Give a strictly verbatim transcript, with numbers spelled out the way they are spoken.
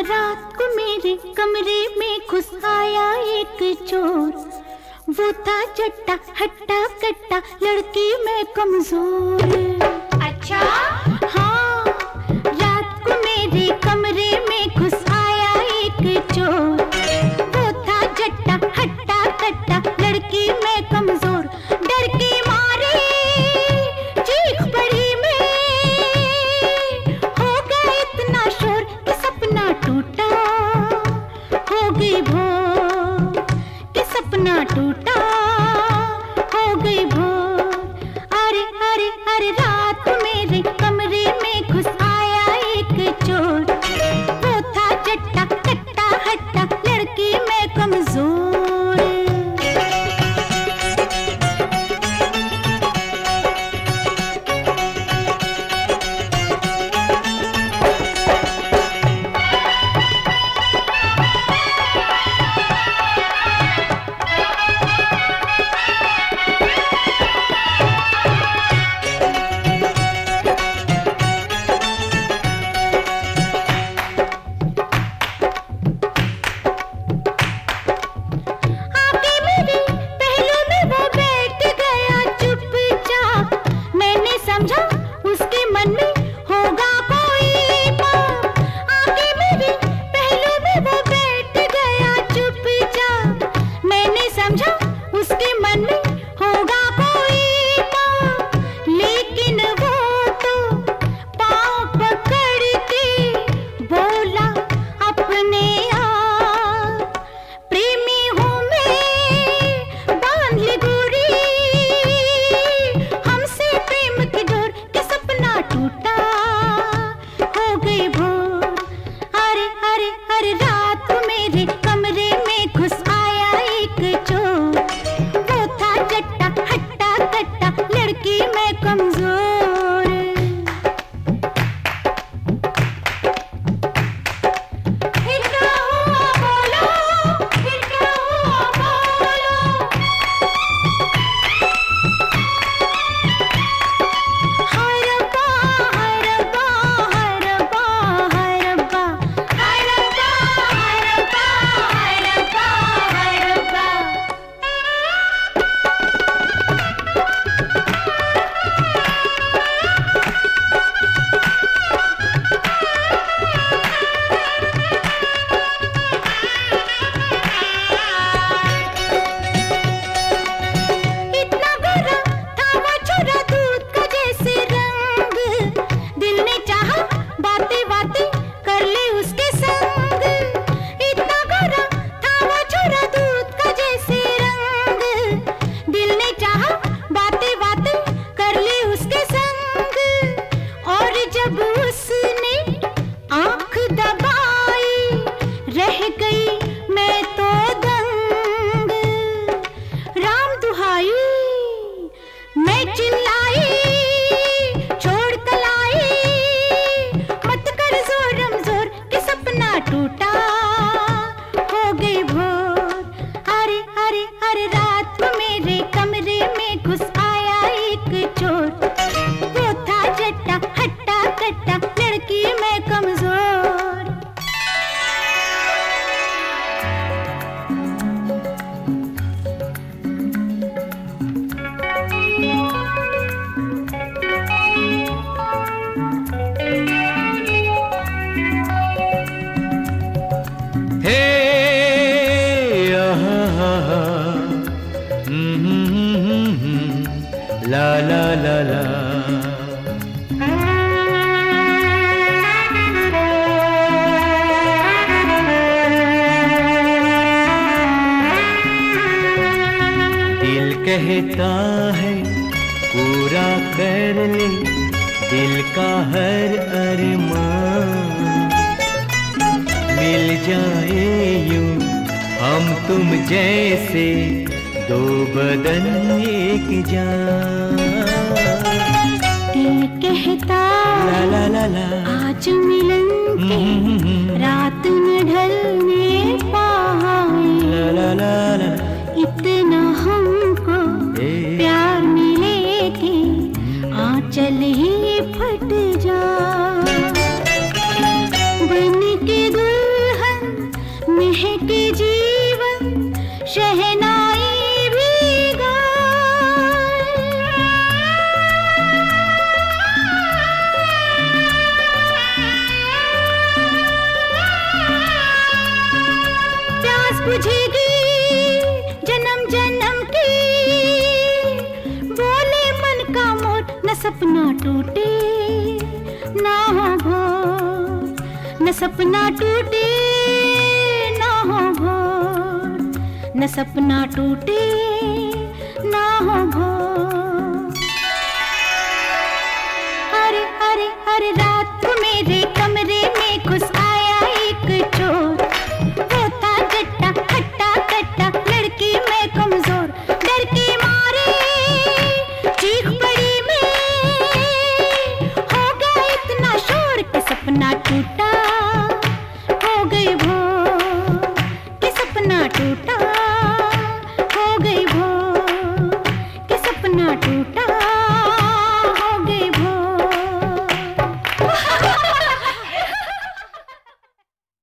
रात को मेरे कमरे में घुस आया एक चोर। वो था चट्टा हट्टा कट्टा, लड़की मैं कमजोर। अच्छा हाँ, रात को मेरे कमरे में घुस आया एक चोर। वो था चट्टा हट्टा कट्टा, लड़की मैं कमजोर। डर के मारे चीख पड़ी मैं, हो गया इतना शोर कि सपना टूटा। हो गई भोर कि सपना टूटा, हो गई भोर। अरे अरे अरे रात को मेरे कमरे में घुस आया एक चोर। वो था चट्टा कट्टा हट्टा, लड़की मैं कमजोर। La la la la. दिल कहता है पूरा कर ले दिल का हर अरमान, मिल जाए यूं हम तुम जैसे दो बदन एक जान। दिल कहता ला ला ला ला आज मिलन के रात न ढलने पाए। ला ला ला ला इतना हमको प्यार मिले कि आंचल ही फट जा। बन के दुल्हन बुझेगी जन्म जन्म की, बोले मन का मोर न सपना टूटे ना हो भोर, न सपना टूटे ना हो भोर, न सपना टूटे ना हो भोर। अरे अरे अरे रात को मेरे